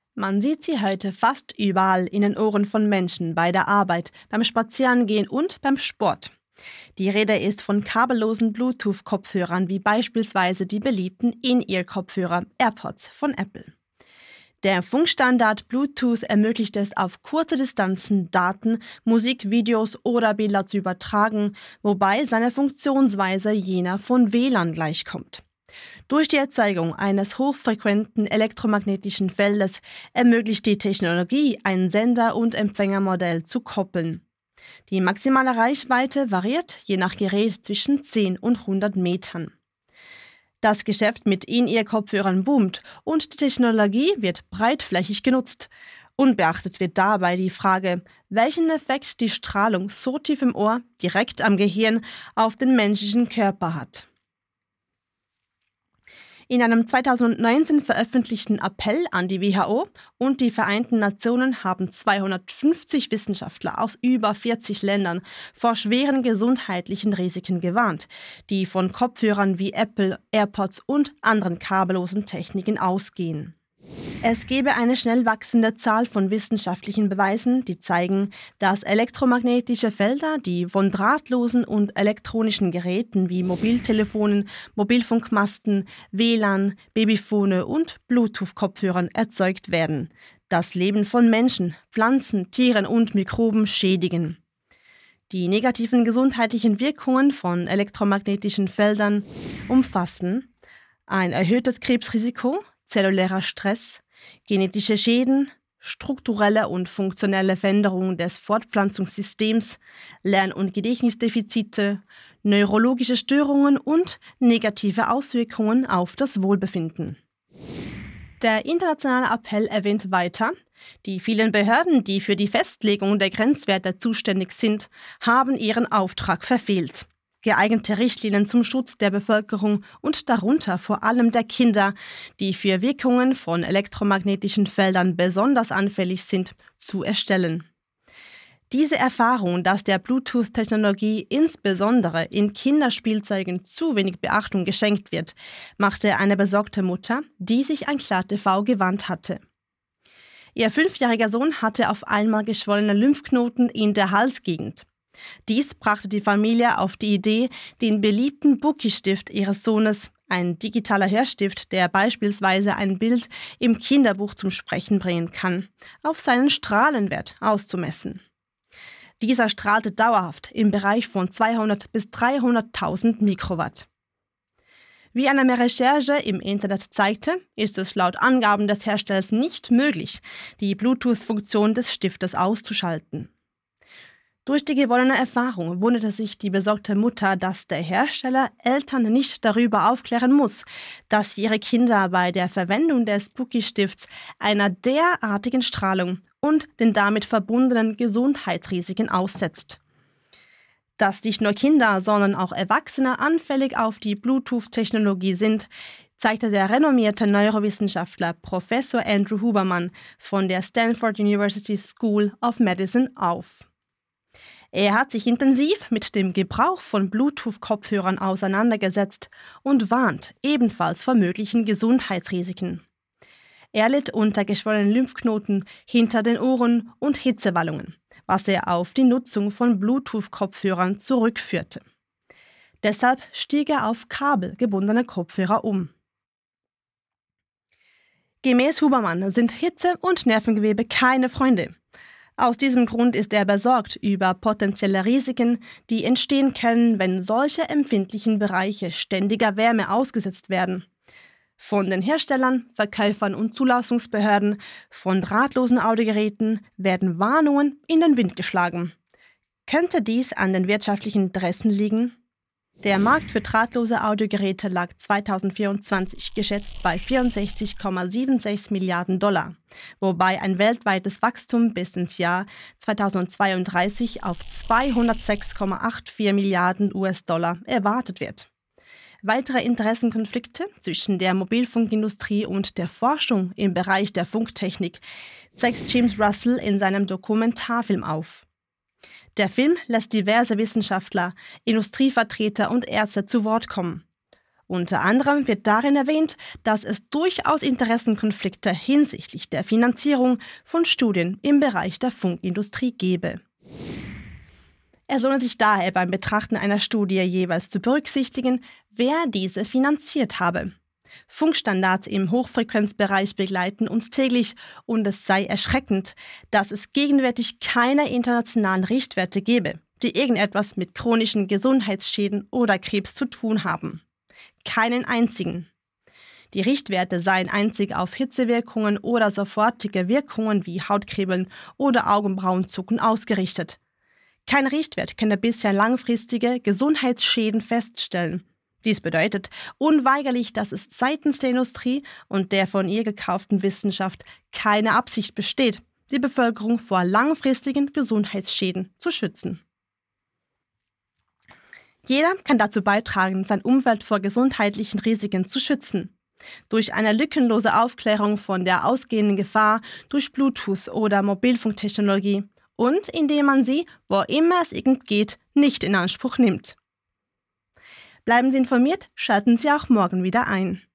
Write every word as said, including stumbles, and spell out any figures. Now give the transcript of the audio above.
Man sieht sie heute fast überall in den Ohren von Menschen bei der Arbeit, beim Spazierengehen und beim Sport. Die Rede ist von kabellosen Bluetooth-Kopfhörern wie beispielsweise die beliebten In-Ear-Kopfhörer AirPods von Apple. Der Funkstandard Bluetooth ermöglicht es, auf kurze Distanzen Daten, Musik, Videos oder Bilder zu übertragen, wobei seine Funktionsweise jener von W L A N gleichkommt. Durch die Erzeugung eines hochfrequenten elektromagnetischen Feldes ermöglicht die Technologie, ein Sender- und Empfängermodell zu koppeln. Die maximale Reichweite variiert je nach Gerät zwischen zehn und hundert Metern. Das Geschäft mit In-Ear-Kopfhörern boomt und die Technologie wird breitflächig genutzt. Unbeachtet wird dabei die Frage, welchen Effekt die Strahlung so tief im Ohr, direkt am Gehirn, auf den menschlichen Körper hat. In einem zweitausendneunzehn veröffentlichten Appell an die W H O und die Vereinten Nationen haben zweihundertfünfzig Wissenschaftler aus über vierzig Ländern vor schweren gesundheitlichen Risiken gewarnt, die von Kopfhörern wie Apple, AirPods und anderen kabellosen Techniken ausgehen. Es gebe eine schnell wachsende Zahl von wissenschaftlichen Beweisen, die zeigen, dass elektromagnetische Felder, die von drahtlosen und elektronischen Geräten wie Mobiltelefonen, Mobilfunkmasten, W L A N, Babyphone und Bluetooth-Kopfhörern erzeugt werden, das Leben von Menschen, Pflanzen, Tieren und Mikroben schädigen. Die negativen gesundheitlichen Wirkungen von elektromagnetischen Feldern umfassen ein erhöhtes Krebsrisiko, zellulärer Stress, genetische Schäden, strukturelle und funktionelle Veränderungen des Fortpflanzungssystems, Lern- und Gedächtnisdefizite, neurologische Störungen und negative Auswirkungen auf das Wohlbefinden. Der internationale Appell erwähnt weiter, die vielen Behörden, die für die Festlegung der Grenzwerte zuständig sind, haben ihren Auftrag verfehlt. Geeignete Richtlinien zum Schutz der Bevölkerung und darunter vor allem der Kinder, die für Wirkungen von elektromagnetischen Feldern besonders anfällig sind, zu erstellen. Diese Erfahrung, dass der Bluetooth-Technologie insbesondere in Kinderspielzeugen zu wenig Beachtung geschenkt wird, machte eine besorgte Mutter, die sich an KlarTV gewandt hatte. Ihr fünfjähriger Sohn hatte auf einmal geschwollene Lymphknoten in der Halsgegend. Dies brachte die Familie auf die Idee, den beliebten Bookey-Stift ihres Sohnes, ein digitaler Hörstift, der beispielsweise ein Bild im Kinderbuch zum Sprechen bringen kann, auf seinen Strahlenwert auszumessen. Dieser strahlte dauerhaft im Bereich von zweihundert bis dreihunderttausend Mikrowatt. Wie eine Recherche im Internet zeigte, ist es laut Angaben des Herstellers nicht möglich, die Bluetooth-Funktion des Stiftes auszuschalten. Durch die gewonnene Erfahrung wunderte sich die besorgte Mutter, dass der Hersteller Eltern nicht darüber aufklären muss, dass ihre Kinder bei der Verwendung des Bookey-Stifts einer derartigen Strahlung und den damit verbundenen Gesundheitsrisiken aussetzt. Dass nicht nur Kinder, sondern auch Erwachsene anfällig auf die Bluetooth-Technologie sind, zeigte der renommierte Neurowissenschaftler Professor Andrew Huberman von der Stanford University School of Medicine auf. Er hat sich intensiv mit dem Gebrauch von Bluetooth-Kopfhörern auseinandergesetzt und warnt ebenfalls vor möglichen Gesundheitsrisiken. Er litt unter geschwollenen Lymphknoten hinter den Ohren und Hitzewallungen, was er auf die Nutzung von Bluetooth-Kopfhörern zurückführte. Deshalb stieg er auf kabelgebundene Kopfhörer um. Gemäß Huberman sind Hitze und Nervengewebe keine Freunde. Aus diesem Grund ist er besorgt über potenzielle Risiken, die entstehen können, wenn solche empfindlichen Bereiche ständiger Wärme ausgesetzt werden. Von den Herstellern, Verkäufern und Zulassungsbehörden von drahtlosen Audiogeräten werden Warnungen in den Wind geschlagen. Könnte dies an den wirtschaftlichen Interessen liegen? Der Markt für drahtlose Audiogeräte lag zweitausendvierundzwanzig geschätzt bei vierundsechzig Komma sechsundsiebzig Milliarden Dollar, wobei ein weltweites Wachstum bis ins Jahr zweitausendzweiunddreißig auf zweihundertsechs Komma vierundachtzig Milliarden U S-Dollar erwartet wird. Weitere Interessenkonflikte zwischen der Mobilfunkindustrie und der Forschung im Bereich der Funktechnik zeigt James Russell in seinem Dokumentarfilm auf. Der Film lässt diverse Wissenschaftler, Industrievertreter und Ärzte zu Wort kommen. Unter anderem wird darin erwähnt, dass es durchaus Interessenkonflikte hinsichtlich der Finanzierung von Studien im Bereich der Funkindustrie gebe. Es lohnt sich daher beim Betrachten einer Studie jeweils zu berücksichtigen, wer diese finanziert habe. Funkstandards im Hochfrequenzbereich begleiten uns täglich und es sei erschreckend, dass es gegenwärtig keine internationalen Richtwerte gebe, die irgendetwas mit chronischen Gesundheitsschäden oder Krebs zu tun haben. Keinen einzigen. Die Richtwerte seien einzig auf Hitzewirkungen oder sofortige Wirkungen wie Hautkribbeln oder Augenbrauenzucken ausgerichtet. Kein Richtwert könne bisher langfristige Gesundheitsschäden feststellen. Dies bedeutet unweigerlich, dass es seitens der Industrie und der von ihr gekauften Wissenschaft keine Absicht besteht, die Bevölkerung vor langfristigen Gesundheitsschäden zu schützen. Jeder kann dazu beitragen, seine Umwelt vor gesundheitlichen Risiken zu schützen. Durch eine lückenlose Aufklärung von der ausgehenden Gefahr durch Bluetooth oder Mobilfunktechnologie und indem man sie, wo immer es irgend geht, nicht in Anspruch nimmt. Bleiben Sie informiert, schalten Sie auch morgen wieder ein.